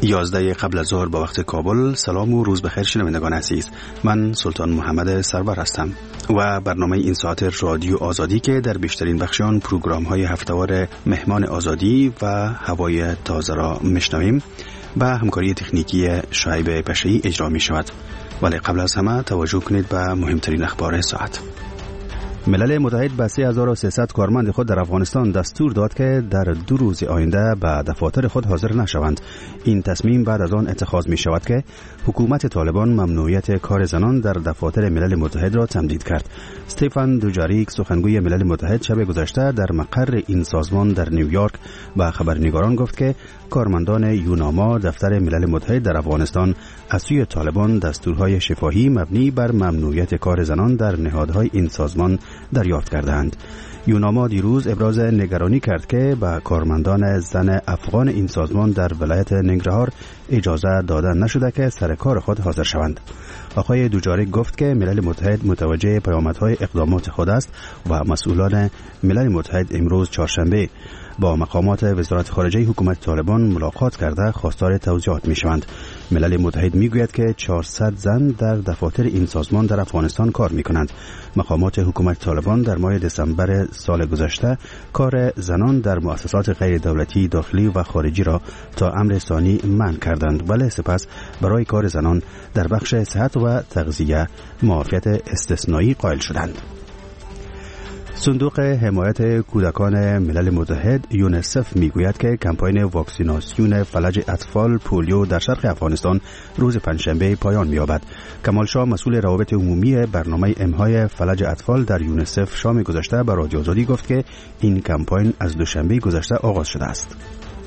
11 قبل از ظهر با وقت کابل. سلام و روز بخیر شنوندگان عزیز. من سلطان محمد سرور هستم و برنامه این ساعت رادیو آزادی که در بیشترین بخش آن پروگرام‌های هفته‌وار مهمان آزادی و هوای تازه را میشنویم با همکاری تکنیکی شعیب پشه‌ای اجرا می شود. ولی قبل از همه توجه کنید به مهمترین اخبار ساعت. ملل متحد به 3300 کارمند خود در افغانستان دستور داد که در 2 روز آینده به دفاتر خود حاضر نشوند. این تصمیم بعد از آن اتخاذ می شود که حکومت طالبان ممنوعیت کار زنان در دفاتر ملل متحد را تمدید کرد. استفان دوجاریک سخنگوی ملل متحد شب گذشته در مقر این سازمان در نیویورک به خبرنگاران گفت که کارمندان یوناما دفتر ملل متحد در افغانستان از سوی طالبان دستورهای شفاهی مبنی بر ممنوعیت کار زنان در نهادهای این سازمان دریافت کردند. یوناما دیروز ابراز نگرانی کرد که به کارمندان زن افغان این سازمان در ولایت ننگرهار اجازه داده نشده که سر کار خود حاضر شوند. آقای دوجاریک گفت که ملل متحد متوجه پیامدهای اقدامات خود است و مسئولان ملل متحد امروز چهارشنبه با مقامات وزارت خارجه حکومت طالبان ملاقات کرده خواستار توضیحات می‌شوند. ملل متحد میگوید که 400 زن در دفاتر این سازمان در افغانستان کار می‌کنند. مقامات حکومت طالبان در ماه دسامبر سال گذشته کار زنان در مؤسسات غیر دولتی داخلی و خارجی را تا امر ثانی منع کردند، ولی سپس برای کار زنان در بخش صحت و تغذیه معافیت استثنایی قائل شدند. صندوق حمایت کودکان ملل متحد یونیسف میگوید که کمپاین واکسیناسیون فلج اطفال پولیو در شرق افغانستان روز پنجشنبه پایان می‌یابد. کمال شاه مسئول روابط عمومی برنامه امهای فلج اطفال در یونیسف شام گذشته به رادیو آزادی گفت که این کمپاین از دوشنبه گذشته آغاز شده است.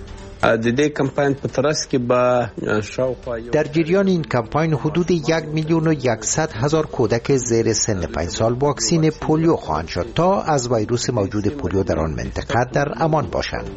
در جریان این کمپاین حدود 1,100,000 کودک زیر سن 5 سال واکسین پولیو خواهند شد تا از ویروس موجود پولیو در آن منطقه در امان باشند.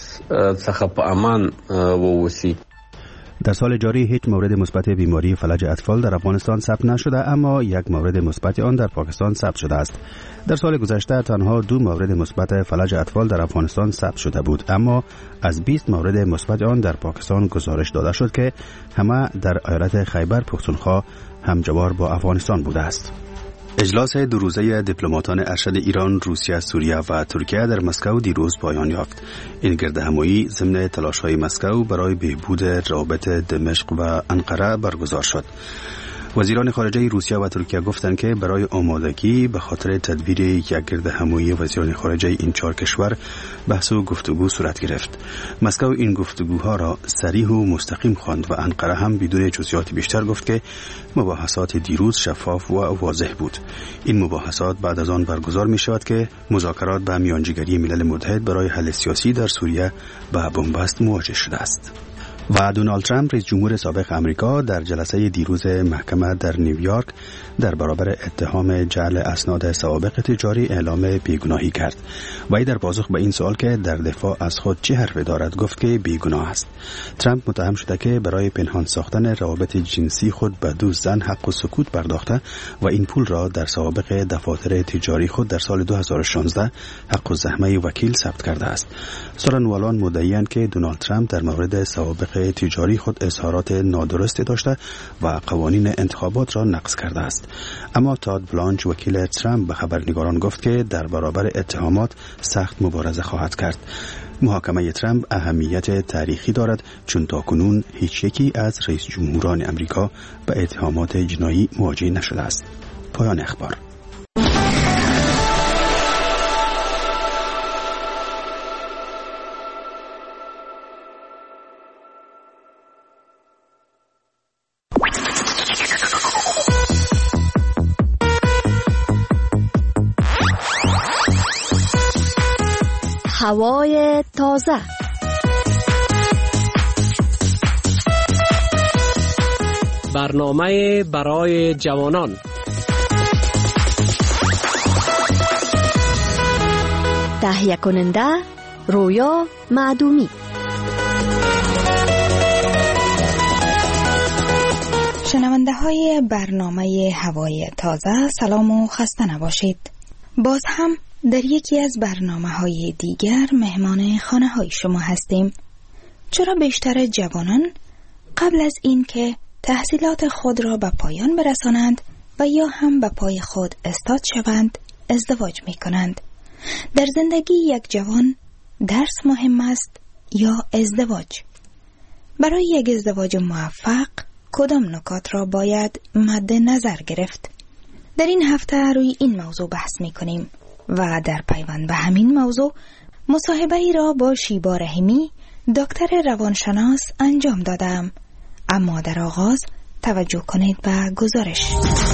در سال جاری هیچ مورد مثبت بیماری فلج اطفال در افغانستان ثبت نشده، اما یک مورد مثبت آن در پاکستان ثبت شده است. در سال گذشته تنها 2 مورد مثبت فلج اطفال در افغانستان ثبت شده بود، اما از 20 مورد مثبت آن در پاکستان گزارش داده شد که همه در ایالت خیبر پختونخوا همجوار با افغانستان بوده است. اجلاس 2 روزه دیپلماتان ارشد ایران، روسیه، سوریه و ترکیه در مسکو دیروز پایان یافت. این گردهمایی ضمن تلاش‌های مسکو برای بهبود روابط دمشق و انقره برگزار شد. وزیران خارجه روسیه و ترکیه گفتند که برای آمادگی به خاطر تدبیر یک گردهمایی وزیران خارجه این 4 کشور بحث و گفتگو صورت گرفت. مسکو این گفتگوها را صریح و مستقیم خواند و انقره هم بدون جزئیات بیشتر گفت که مباحثات دیروز شفاف و واضح بود. این مباحثات بعد از آن برگزار می شود که مذاکرات به میانجیگری ملل متحد برای حل سیاسی در سوریه به بنبست مواجه شده است. و دونالد ترامپ رئیس جمهور سابق آمریکا در جلسه دیروز محکمه در نیویورک در برابر اتهام جعل اسناد سوابق تجاری اعلام بیگناهی کرد. وی در پاسخ به این سوال که در دفاع از خود چه حرفی دارد گفت که بیگناه است. ترامپ متهم شده که برای پنهان ساختن روابط جنسی خود به 2 زن حق و سکوت پرداخته و این پول را در سوابق دفاتر تجاری خود در سال 2016 حق الزحمه وکیل ثبت کرده است. سخنوران مدعی‌اند که دونالد ترامپ در مورد سوابق تجاری خود اظهارات نادرستی داشته و قوانین انتخابات را نقض کرده است. اما تاد بلانچ وکیل ترامپ به خبرنگاران گفت که در برابر اتهامات سخت مبارزه خواهد کرد. محاکمه ترامپ اهمیت تاریخی دارد چون تاکنون هیچ یکی از رئیس جمهوران آمریکا به اتهامات جنایی مواجه نشده است. پایان اخبار. هوای تازه. برنامه برای جوانان. تهیه کننده رویا معدومی. شنونده های برنامه هوای تازه، سلام و خسته نباشید. باز هم در یکی از برنامه های دیگر مهمان خانه های شما هستیم. چرا بیشتر جوانان قبل از این که تحصیلات خود را به پایان برسانند و یا هم به پای خود استاد شوند ازدواج می کنند. در زندگی یک جوان درس مهم است یا ازدواج؟ برای یک ازدواج موفق کدام نکات را باید مد نظر گرفت؟ در این هفته روی این موضوع بحث می کنیم و در پیوند به همین موضوع مصاحبه ای را با شیبا رحیمی دکتر روانشناس انجام دادم. اما در آغاز توجه کنید به گزارش.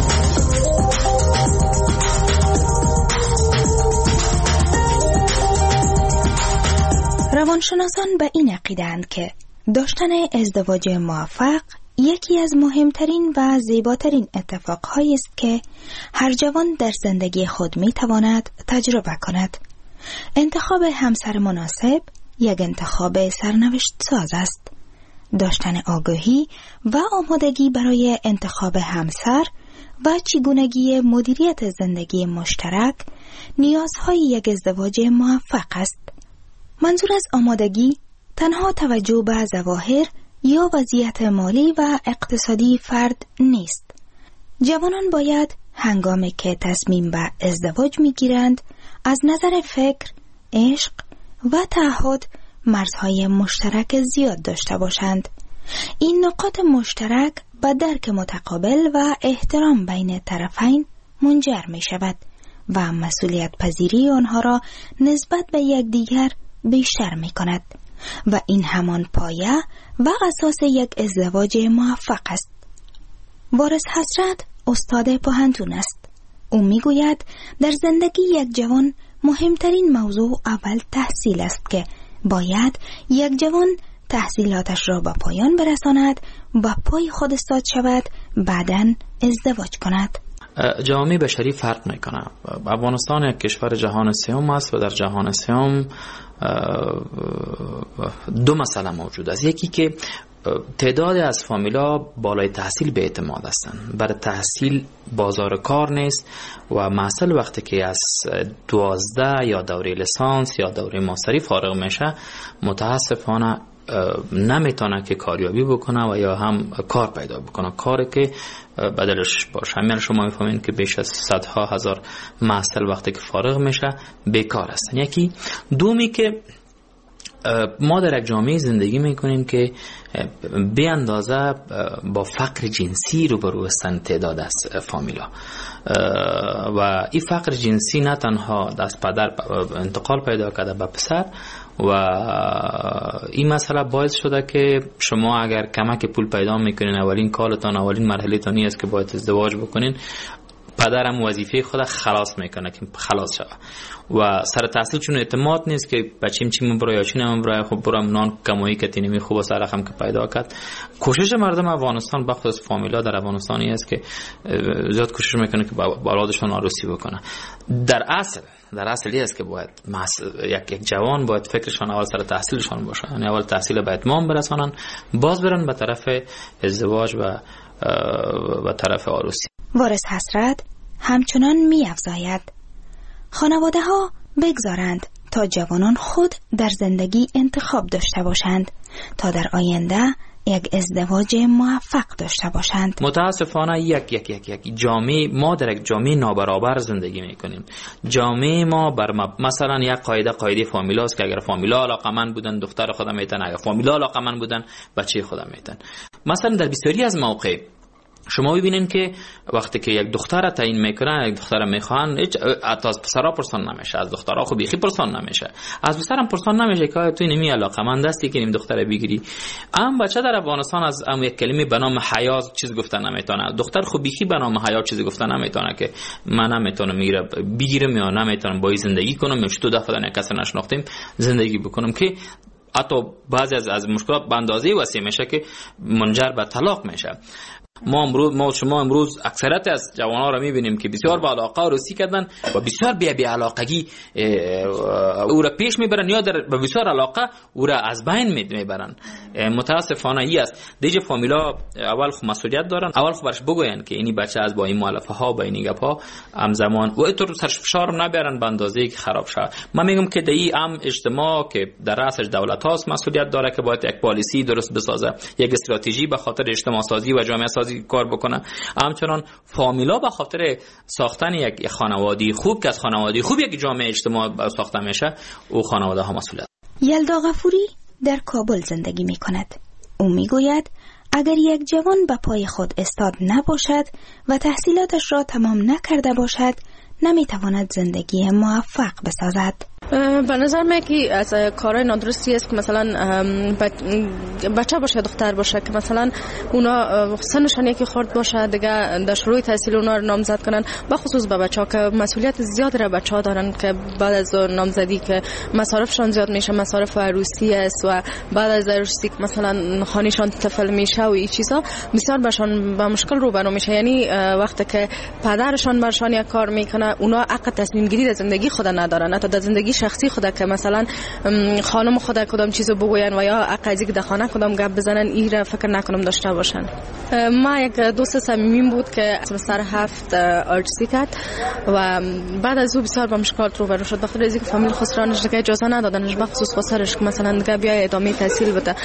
روانشناسان به این عقیده‌اند که داشتن ازدواج موفق یکی از مهمترین و زیباترین اتفاقهایی است که هر جوان در زندگی خود می‌تواند تجربه کند. انتخاب همسر مناسب یک انتخاب سرنوشت ساز است. داشتن آگاهی و آمادگی برای انتخاب همسر و چگونگی مدیریت زندگی مشترک نیازهای یک ازدواج موفق است. منظور از آمادگی تنها توجه به ظواهر یا وضعیت مالی و اقتصادی فرد نیست. جوانان باید هنگامی که تصمیم به ازدواج میگیرند از نظر فکر، عشق و تعهد مرزهای مشترک زیاد داشته باشند. این نقاط مشترک به درک متقابل و احترام بین طرفین منجر می شود و مسئولیت پذیری آنها را نسبت به یکدیگر بیشتر می کند و این همان پایه و اساس یک ازدواج موفق است. وارث حسرت استاد پوهنتون است. او می گوید در زندگی یک جوان مهمترین موضوع اول تحصیل است که باید یک جوان تحصیلاتش را به پایان برساند و پای خود استاد شود، بعداً ازدواج کند. جامعه بشری فرق میکنه. افغانستان یک کشور جهان سوم است و در جهان سوم دو مسئله موجود است. یکی که تعداد از فامیلا بالای تحصیل به اعتماد هستند. برای تحصیل بازار کار نیست و محصل وقتی که از 12 یا دوره لیسانس یا دوره ماستری فارغ میشه متاسفانه نمیتونه که کاریابی بکنه و یا هم کار پیدا بکنه، کاری که بدلش باشه. همین شما میفهمین که بیش از صدها هزار محصل وقتی که فارغ میشه بیکار هستن. یکی دومی که ما در یک جامعه زندگی میکنیم که به اندازه با فقر جنسی روبرو هستند تعداد از فامیلا و این فقر جنسی نه تنها از پدر انتقال پیدا کرده به پسر و این مسئله باعث شده که شما اگر کمک پول پیدا میکنین اولین کالتان اولین مرحله تانی است که باید ازدواج بکنین، پدرم وظیفه خود خلاص میکنه که خلاص شوه و سر تحصیل چون اعتماد نیست که بچیم چی مبرای یا چی نمبرای خب برام نان کمایی که تینمی خوب سر رقم که پیدا کرد. کوشش مردم افغانستان بخصوص فامیلا در افغانستانی است که زیاد کوشش میکنه که با اولادشون عروسی بکنه. در اصلی است که باید یک جوان باید فکرشان اول سر تحصیلشان باشه، یعنی اول تحصیل به اتمام برسانن، باز برن به طرف ازدواج و طرف عروسی. وارث حسرت همچنان می افزاید خانواده ها بگذارند تا جوانان خود در زندگی انتخاب داشته باشند تا در آینده یک ازدواج موفق داشته باشند. متاسفانه یک جامعه، ما در یک جامعه نابرابر زندگی میکنیم. جامعه ما بر مثلا یک قاعده فامیلا است که اگر فامیلا علاقمند بودن دختر خودم میتن، اگر فامیلا علاقمند بودن بچه خودم میتن. مثلا در بسیاری از مواقع شما ببینین که وقتی که یک دختر تعیین میکنن، یک دختر میخوان، حتی از پسرها پرسان نمیشه، از دخترها خب بیخی پرسان نمیشه، از پسرم پرسان نمیشه که تو نمی علاقمند هستی که این دختر بگیری. بچه در افغانستان از یک کلمه به نام حیا چیز گفتن نمیتونه، دختر خب بیخی به نام حیا چیز گفتن نمیتونه که من نمیتونم میره بگیرم یا نمیتونم با زندگی کنم یا تو دفعه نه کس نشناختیم زندگی بکنم، که حتی بعضی از مشکلات به اندازه وسیع میشه که منجر به طلاق میشه. شما امروز اکثریت از جوانان را میبینیم که بسیار با علاقه روسی کردن و بسیار بی علاقگی او را پیش میبرن یا با بسیار علاقه او را از بین میبرن. متاسفانه ای است. دیگه فامیلا اول خود مسئولیت دارن، اول خود برش بگوین که اینی بچه از با این مؤلفه ها با این گپ ها همزمان و اینطور سرش فشار نبرن به اندازه‌ای که خراب شه. من میگم که دی اجتماع که در رأسش دولت هاست مسئولیت داره که باید یک پالیسی درست بسازه، یک استراتژی به خاطر اجتماع سازی و جامعه سازی کار بکنه. همچنان فامیلا به خاطر ساختن یک خانواده خوب که از خانواده خوب یک جامعه اجتماع ساخته میشه، او خانواده ها مسئولیت. یلدا غفوری در کابل زندگی می کند. او می گوید اگر یک جوان به پای خود استاد نباشد و تحصیلاتش را تمام نکرده باشد نمی تواند زندگی موفق بسازد. به نظر من که از کارهای نادرستی است که مثلا بچه باشه دختر باشه که مثلا اونا سنشان یکی خورد باشه دیگه در شروع تحصیل اونا رو نامزد کنن، به خصوص به بچه ها که مسئولیت زیاد را بچه ها دارن که بعد از نامزدی که مصارفشان زیاد میشه، مصارف عروسی است و بعد از عروسی که مثلا خانهشان طفل میشه و این چیزا بسیار بهشان با مشکل روبرو میشه. یعنی وقتی که پدرشان برشان یک کار میکنه اونا حق تصمیم گیری در زندگی خود ندارن، حتی در زندگی شخصی خدا که مثلا خانم خدا کدام چیزو بگوین و یا عقیدی که در خانه کدام گپ بزنن این را فکر نکنم داشته باشن. ما یک دوست صمیمیم بود که سمستر 7 آرتسی کرد و بعد از او بسیار با مشکلات روبرو شد، بخاطر اینکه فامیل خسرانش دیگه اجازه ندادنش، بخصوص خسرش که مثلا دیگه بیا ادامه تحصیل بده.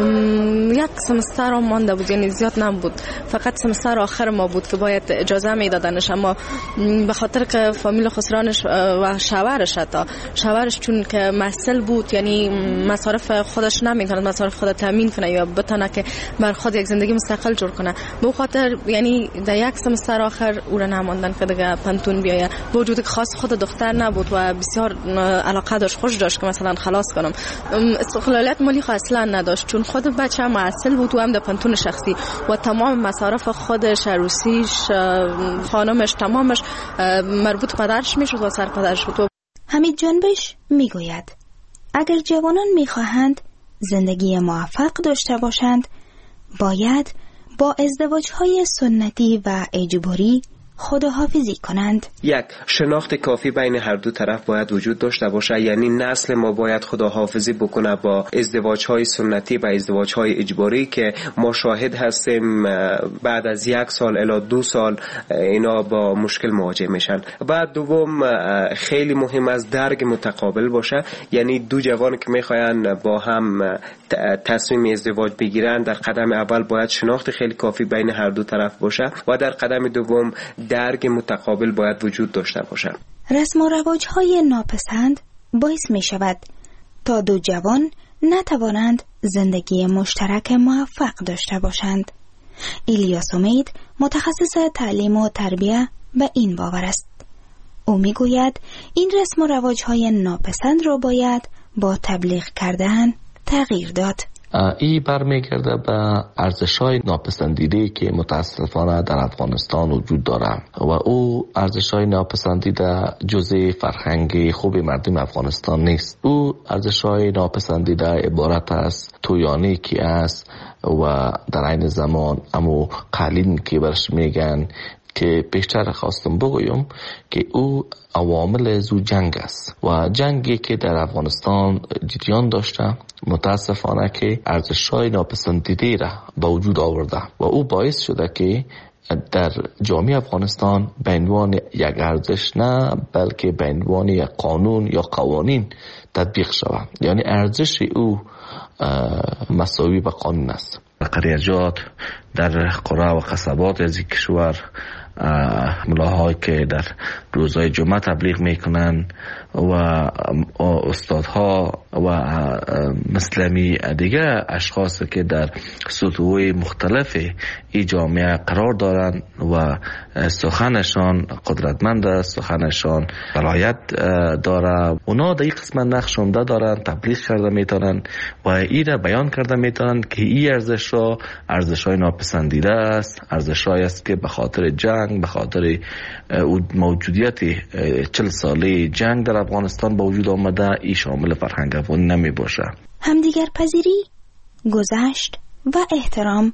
یک سمستر هم مانده بود، یعنی زیاد نبود، فقط سمستر آخر ما بود که باید اجازه میدادنش، اما به خاطر که فامیل خسرانش و شوهرش شوهرش چون که مسئول بود، یعنی مصارف خودش نمیتونه مصارف خود تامین کنه یا بتونه که بر خود یک زندگی مستقل جور کنه، به خاطر یعنی در یک سمستر آخر او را نماندن که دیگه پنتون بیایه. با وجود که خاص خود دختر نبود و بسیار علاقه داشت، خوش داشت که مثلا خلاص کنم، استقلالیت مالی اصلا نداشت چون خود بچه مسئول بود و هم در پنتون شخصی و تمام مصارف خودش، عروسیش، خانمش، تمامش مربوط پدرش میشد و سر پدرش بود. حمید جنبش میگوید اگر جوانان میخواهند زندگی موفق داشته باشند باید با ازدواج‌های سنتی و اجباری خداحافظی کنند. یک شناخت کافی بین هر دو طرف باید وجود داشته باشه، یعنی نسل ما باید خداحافظی بکنه با ازدواج‌های سنتی و ازدواج‌های اجباری که ما شاهد هستیم بعد از 1 سال الی 2 سال اینا با مشکل مواجه میشن. بعد دوم خیلی مهم است درک متقابل باشه، یعنی دو جوان که میخواین با هم تصمیم ازدواج بگیرن در قدم اول باید شناخت خیلی کافی بین هر دو طرف باشه و در قدم دوم درک متقابل باید وجود داشته باشد. رسم و رواج‌های ناپسند باعث می شود تا دو جوان نتوانند زندگی مشترک موفق داشته باشند. الیاس امید متخصص تعلیم و تربیه به این باور است. او می گوید این رسم و رواج‌های ناپسند را باید با تبلیغ کردن تغییر داد. این برمیگرده به ارزش‌های ناپسندیده که متاسفانه در افغانستان وجود داره و او ارزش‌های ناپسندیده جزء فرهنگ خوب مردم افغانستان نیست. او ارزش‌های ناپسندیده عبارت است تویانی که است و در عین زمان امو قالین که برش میگن که پیشتر خواستم بگویم که او عوامل زو جنگ است و جنگی که در افغانستان جریان داشته متاسفانه که ارزش‌های ناپسندیده را به وجود آورده و او باعث شده که در جامعه افغانستان به عنوان یک ارزش نه بلکه به عنوان یک قانون یا قوانین تطبیق شود، یعنی ارزش او مساوی به قانون است. قریجات در قرى و قصبات از کشور ملاهایی که در روزهای جمعه تبلیغ میکنن و استادها و مسلمی دیگه اشخاص که در سطوح مختلف ای جامعه قرار دارن و سخنشان قدرتمند است، سخنشان ولایت داره، اونا در این قسمت نقش عمده دارن، تبلیغ کرده میتونن و ای را بیان کرده میتونن که این ارزش را ارزش‌های ناپسندیده است، ارزش‌هایی است که به خاطر جنگ، به خاطر موجودیت 40 ساله جنگ در افغانستان با وجود آمده ای شامل فرهنگ افغانی نمی باشه. همدیگر پذیری، گذشت و احترام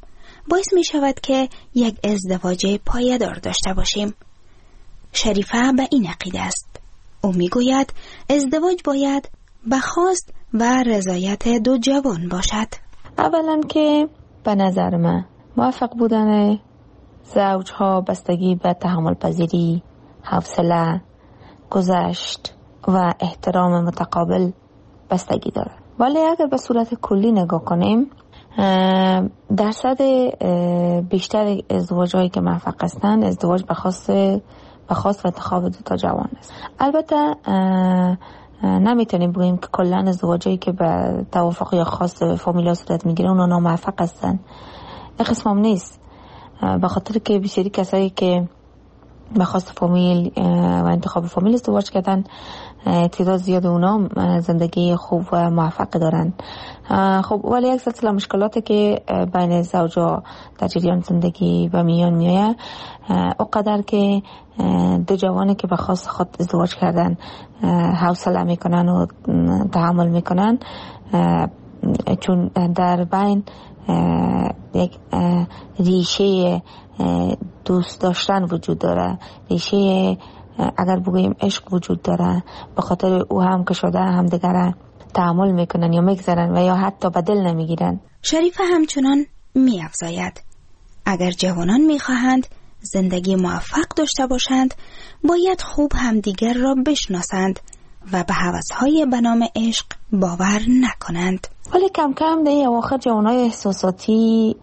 باعث می شود که یک ازدواج پایدار داشته باشیم. شریفه به این عقیده است. او می گوید ازدواج باید به خواست و رضایت دو جوان باشد. اولا که به نظر من موفق بودن زوجها بستگی به تحمل پذیری، حوصله، گذشت و احترام متقابل بستگی داره. ولی اگر به صورت کلی نگاه کنیم، درصد بیشتر ازدواج‌هایی که موفق هستند ازدواج به خواست و انتخاب دو تا جوان است. البته نمیتونیم بگیم که کلا ازدواجایی که به توافق یا خواست فامیلا صورت میگیره اونا ناموفق هستن. این قسم هم نیست، به خاطر که بسیاری کسایی که به خواست فامیل و انتخاب فامیل ازدواج کردن تعداد زیاد اونا زندگی خوب و موفق دارن. خب ولی یک سلسله مشکلاتی که بین زوجا در جریان زندگی به میان میآید، اونقدر که دو جوانی که به خواست خود ازدواج کردن حوصله میکنن و تحمل میکنن، چون در بین یک ریشه دوست داشتن وجود داره، ریشه اگر بگوییم عشق وجود داره، به خاطر او هم که شده هم دیگر تحمل میکنن یا میگذارن و یا حتی به دل نمیگیرن. شریفه همچنان میافزاید اگر جوانان میخواهند زندگی موفق داشته باشند باید خوب همدیگر را بشناسند و به هوس‌های به نام عشق باور نکنند. ولی کم کم در اواخر جوانای احساساتی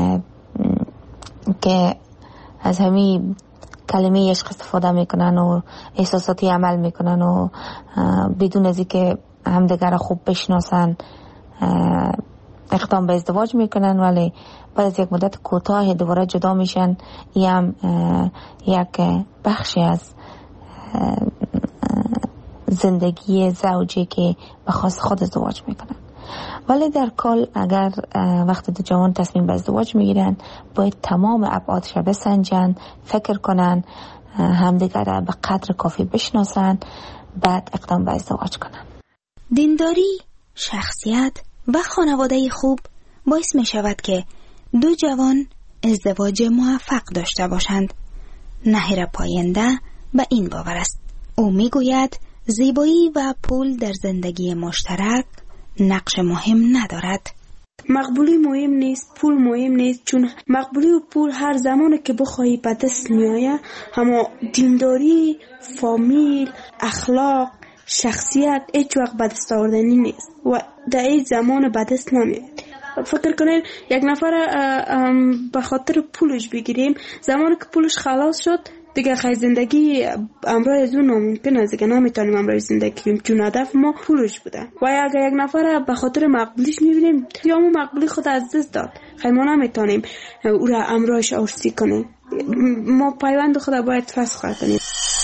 که از همین کلمه عشق استفاده میکنن و احساساتی عمل میکنن و بدون از اینکه همدیگر خوب بشناسن اقدام به ازدواج میکنن، ولی بعد از یک مدت کوتاه دوباره جدا میشن. این هم یک بخشی از زندگی زوجی که به خواست خود ازدواج میکنن. ولی در کل اگر وقتی دو جوان تصمیم به ازدواج میگیرن باید تمام ابعادش بسنجن، فکر کنن، همدیگر را به قدر کافی بشناسن، بعد اقدام به ازدواج کنن. دینداری، شخصیت و خانواده خوب باعث می شود که دو جوان ازدواج موفق داشته باشند. نهیر پاینده به این باور است. او می گوید زیبایی و پول در زندگی مشترک نقش مهم ندارد. مقبولی مهم نیست، پول مهم نیست، چون مقبولی و پول هر زمان که بخواهی به دست میآید، اما دینداری، فامیل، اخلاق، شخصیت هیچ وقت به دست آوردنی نیست و در این زمان به دست نمیاد. فکر کنین یک نفر به خاطر پولش بگیریم، زمانی که پولش خلاص شد دیگه خیلی زندگی امروز از اون ناممکن است، دیگه نمیتونیم امروز زندگی کنیم چون هدف ما پولش بوده. و اگر یک نفر به خاطر مقبولیش میبینیم یا اون مقبولی خود از دست داد، خیلی ما نمیتونیم او را امروز آشتی کنیم. ما پیوند خود باید فسخ کنیم.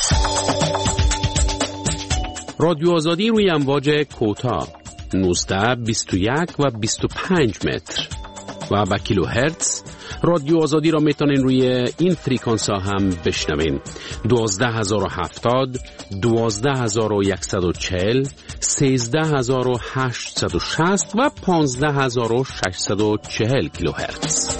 رادیو آزادی روی امواج کوتاه 19 21 و 25 متر و با کیلو هرتز. رادیو آزادی را میتونین روی این فریکانس ها هم بشنوین: 12070 12140 13860 و 15640 کیلو هرتز.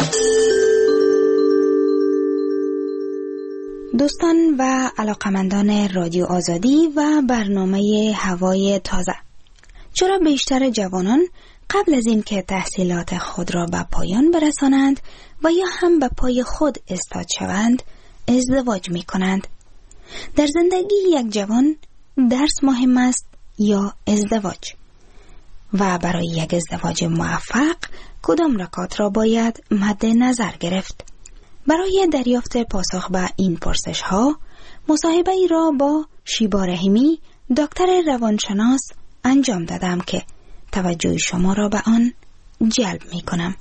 دوستان و علاقمندان رادیو آزادی و برنامه هوای تازه، چرا بیشتر جوانان قبل از این که تحصیلات خود را به پایان برسانند و یا هم به پای خود استاد شوند ازدواج می کنند؟ در زندگی یک جوان درس مهم است یا ازدواج؟ و برای یک ازدواج موفق کدام نکات را باید مد نظر گرفت؟ برای دریافت پاسخ به این پرسش ها مصاحبه ای را با شیبا رحیمی، دکتر روانشناس انجام دادم که توجه شما را به آن جلب می کنم.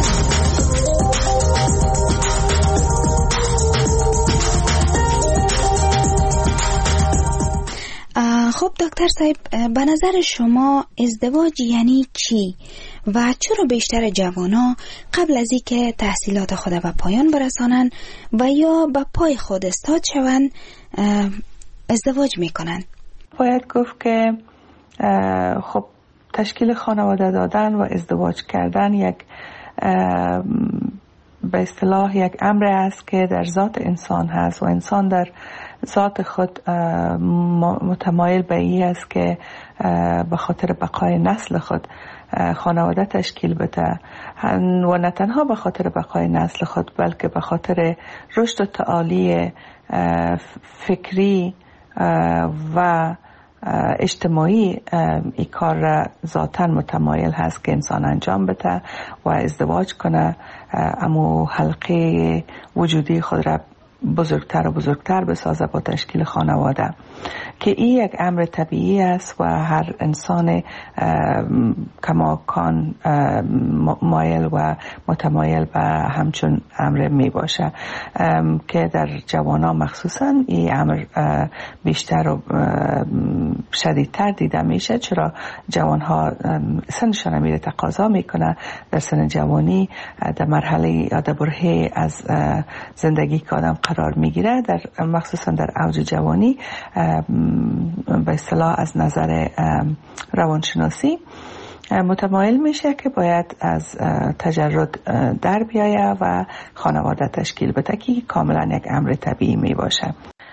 خب دکتر صاحب، به نظر شما ازدواج یعنی چی و چرا بیشتر جوانا قبل از اینکه تحصیلات خود به پایان برسانن و یا به پای خود استاد شوند ازدواج میکنن؟ باید گفت که خب تشکیل خانواده دادن و ازدواج کردن یک به اصطلاح یک امر است که در ذات انسان هست و انسان در ذات خود متمایل به این است که به خاطر بقای نسل خود خانواده تشکیل بده و نه تنها به خاطر بقای نسل خود بلکه به خاطر رشد و تعالی فکری و اجتماعی این کار را ذاتاً متمایل هست که انسان انجام بده و ازدواج کنه، اما حلقه وجودی خود را بزرگتر و بزرگتر بسازه با تشکیل خانواده که این یک امر طبیعی است و هر انسان کماکان مایل و متمایل به همچون امر می باشه که در جوانان مخصوصا این امر بیشتر و شدیدتر دیده میشه، چرا جوانها سنشان میره تقاضا میکنه در سن جوانی در مرحله یا در برهه از زندگی که آدم قرار میگیره، در مخصوصا در اوج جوانی به اصطلاح از نظر روانشناسی متمایل میشه که باید از تجرد در بیایه و خانواده تشکیل بده که کاملا یک امر طبیعی می باشه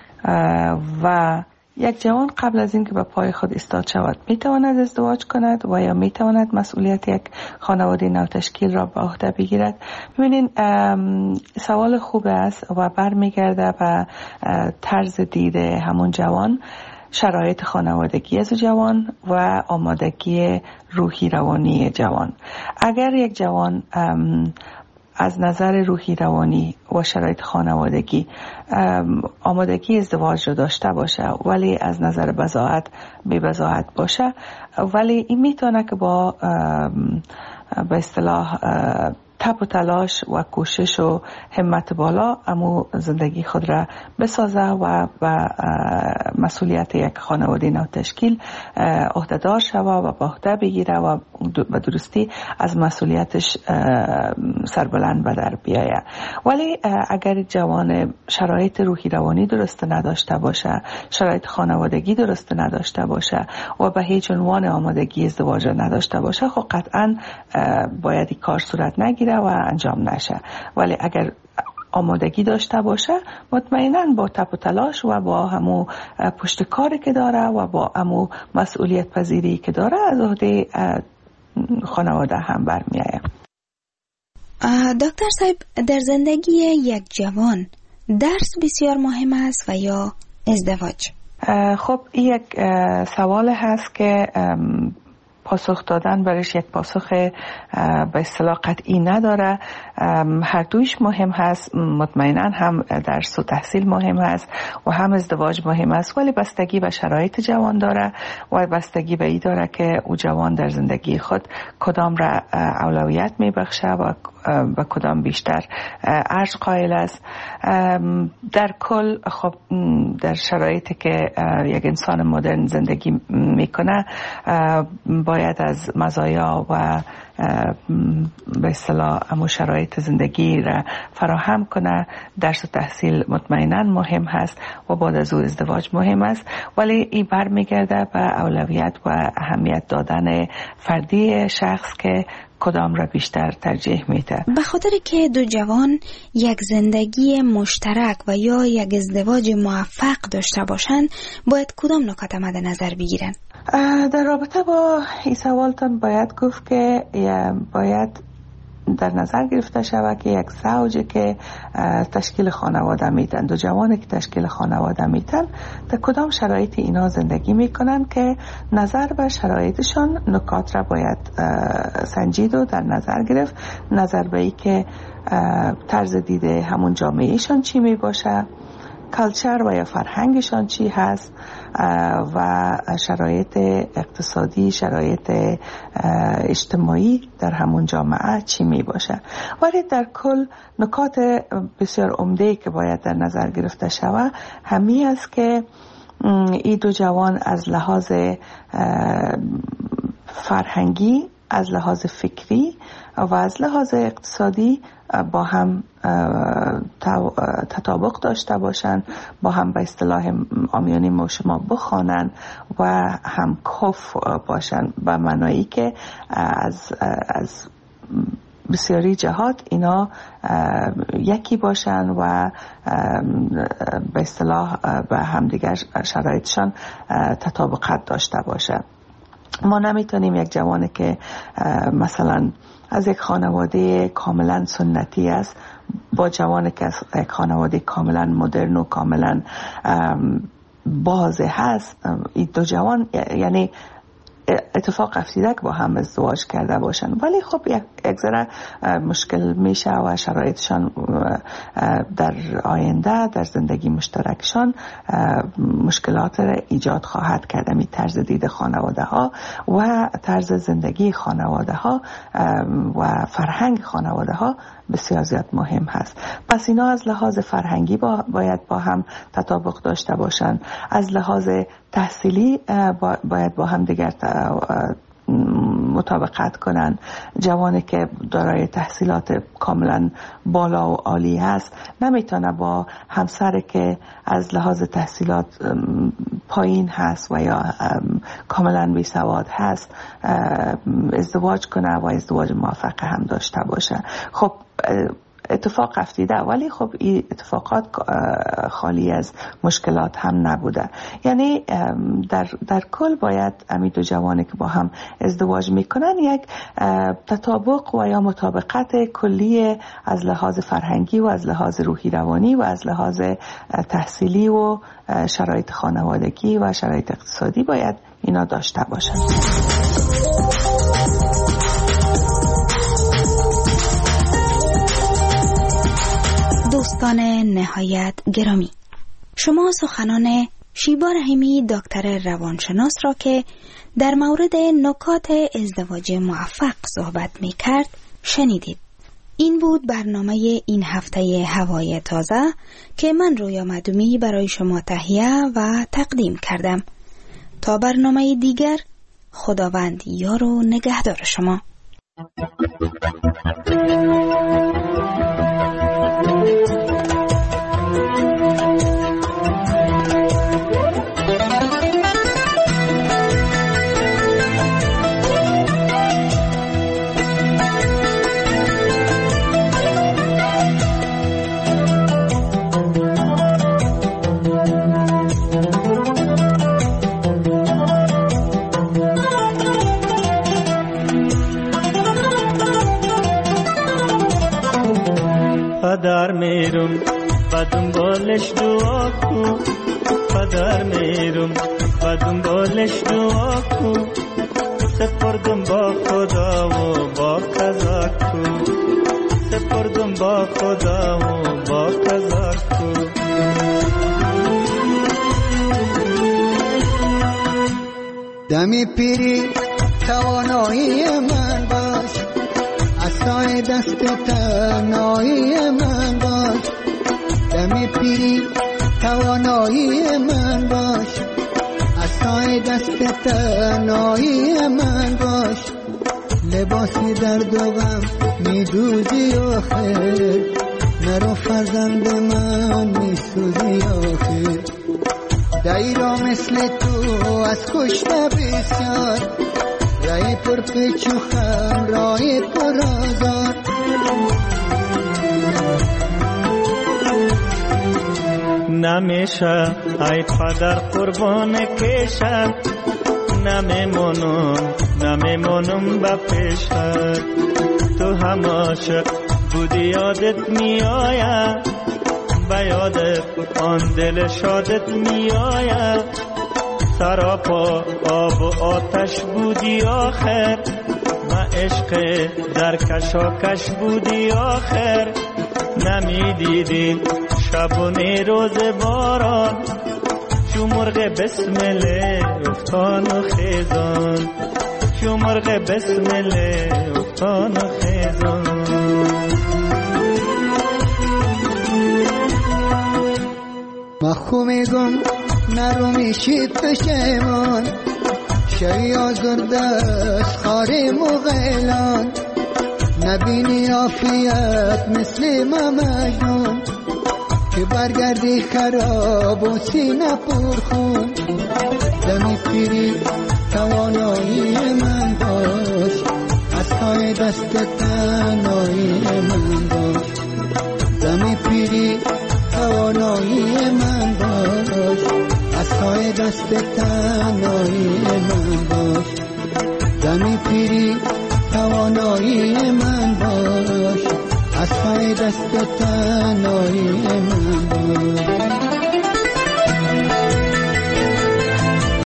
و یک جوان قبل از اینکه به پای خود ایستاد شود میتواند ازدواج کند و یا میتواند مسئولیت یک خانواده نو تشکیل را به عهده بگیرد. ببینین سوال خوب است و برمیگرده به طرز دید همون جوان، شرایط خانوادگی از جوان و آمادگی روحی روانی جوان. اگر یک جوان از نظر روحی روانی و شرایط خانوادگی آمادگی ازدواج رو داشته باشه ولی از نظر بضاعت بی بضاعت باشه، ولی این میتونه که با به اصطلاح تب و تلاش و کوشش و همت بالا امو زندگی خود را بسازه و به مسئولیت یک خانواده نو تشکیل عهده‌دار شوه و به عهده بگیره و به درستی از مسئولیتش سربلند به در بیایه. ولی اگر جوان شرایط روحی روانی درست نداشته باشه، شرایط خانوادگی درست نداشته باشه و به هیچ عنوان آمادگی ازدواج نداشته باشه، خب قطعا باید این کار صورت نگیره و انجام نشه. ولی اگر آمادگی داشته باشه، مطمئناً با تب و تلاش و با همو پشت کاری که داره و با همو مسئولیت پذیری که داره از عهده خانواده هم برمیآید. دکتر صاحب، در زندگی یک جوان درس بسیار مهم است و یا ازدواج؟ خب این یک سوال هست که پاسخ دادن برش یک پاسخ به اصطلاح قطعی نداره. هر دویش مهم هست، مطمئنا هم درس و تحصیل مهم هست و هم ازدواج مهم است، ولی بستگی به شرایط جوان داره و بستگی به این داره که او جوان در زندگی خود کدام را اولویت میبخشه و به کدام بیشتر ارج قائل است. در کل خب در شرایطی که یک انسان مدرن زندگی میکنه باید از مزایا و به اصطلاح امو شرایط زندگی را فراهم کنه. درس و تحصیل مطمئنا مهم هست و بعد از او ازدواج مهم است، ولی این برمیگرده به اولویت و اهمیت دادن فردی شخص که کدام را بیشتر ترجیح میده. به خاطر که دو جوان یک زندگی مشترک و یا یک ازدواج موفق داشته باشند، باید کدام نکات مد نظر بگیرن؟ در رابطه با این سوالتان باید گفت که باید در نظر گرفته شود که یک زوجی که تشکیل خانواده میتن، دو جوانی که تشکیل خانواده میتن، در کدام شرایط اینا زندگی میکنن که نظر به شرایطشان نکات را باید سنجید و در نظر گرفت. نظر به ای که طرز دیده همون جامعهشان چی می باشه، کلچر و یا فرهنگشان چی هست و شرایط اقتصادی، شرایط اجتماعی در همون جامعه چی می باشه. ولی در کل نکات بسیار عمده که باید در نظر گرفته شود همی است که این دو جوان از لحاظ فرهنگی، از لحاظ فکری و از لحاظ اقتصادی با هم تطابق داشته باشند، با هم به اصطلاح عامیانه ما شما بخوانند و هم کف باشند، به معنایی که از بسیاری جهات اینا یکی باشن و به اصطلاح به همدیگر شرایطشان تطابقت داشته باشه. ما نمیتونیم یک جوانی که مثلا از یک خانواده کاملا سنتی است با جوانی که از یک خانواده کاملا مدرن و کاملا بازه هست، این دو جوان یعنی اتفاق افتیده که با هم ازدواج کرده باشن، ولی خب یک ذره مشکل میشه و شرایطشان در آینده در زندگی مشترکشان مشکلات را ایجاد خواهد کرد. می طرز دید خانواده ها و طرز زندگی خانواده ها و فرهنگ خانواده ها بسیار زیاد مهم هست. پس اینا از لحاظ فرهنگی باید با هم تطابق داشته باشن، از لحاظ تحصیلی باید با هم دیگر مطابقت کنن. جوانی که دارای تحصیلات کاملا بالا و عالی هست نمیتونه با همسر که از لحاظ تحصیلات پایین هست و یا کاملا بی سواد هست ازدواج کنه و ازدواج موفق هم داشته باشه. خب اتفاق افتیده، ولی خب این اتفاقات خالی از مشکلات هم نبوده. یعنی در کل باید امی دو جوانی که با هم ازدواج میکنن یک تطابق و یا مطابقت کلی از لحاظ فرهنگی و از لحاظ روحی روانی و از لحاظ تحصیلی و شرایط خانوادگی و شرایط اقتصادی باید اینا داشته باشن. دوستان نهایت گرامی، شما سخنان شیبا رحیمی دکتر روانشناس را که در مورد نکات ازدواج موفق صحبت می کرد شنیدید. این بود برنامه این هفته هوای تازه که من رویا معدومی برای شما تهیه و تقدیم کردم. تا برنامه دیگر، خداوند یار و نگهدار شما. پدر میرم و دنبالش دعا کن، پدر میرم و دنبالش دعا کن، سپردم با خدا و با قضا کن، سپردم با خدا و با قضا کن. دمی پیری توانایی من باش، عصای دست تنهایی من باش. دمی پیری توانایی من باش، عصای دست تنهایی من باش. لباسی درد و غم میدوزی آخر، نرو فرزند من میسوزی آخر. دایرا مثل تو از کشته بسیار، رای پر پیچ و خم رای پر آزار. نمیشه ای پدر قربان کشم، نمیمونم با پیشت. تو هم عاشق بودی یادت میآید، با یادت آن دل شادت میآید. سراپا آب و آتش بودی آخر، ما عشق در کشاکش بودی آخر. نمیدیدی شب و روز باران، چو مرغ بسمله افتان و خیزان، چو مرغ بسمله افتان و خیزان. ما خو میگم نرو میشید پشیمان، شوی آزرده از خاری مغیلان. نبینی عافیت مثل ما مجنون، که برگردی خراب و سینه پرخون. دمی پیری توانایی من باش، از خواهی پای دست تنهایی من باش، دم پیری توانایی من باش، از پای دست تنهایی من باش، دم پیری توانایی من باش، از پای دست تنهایی من باش.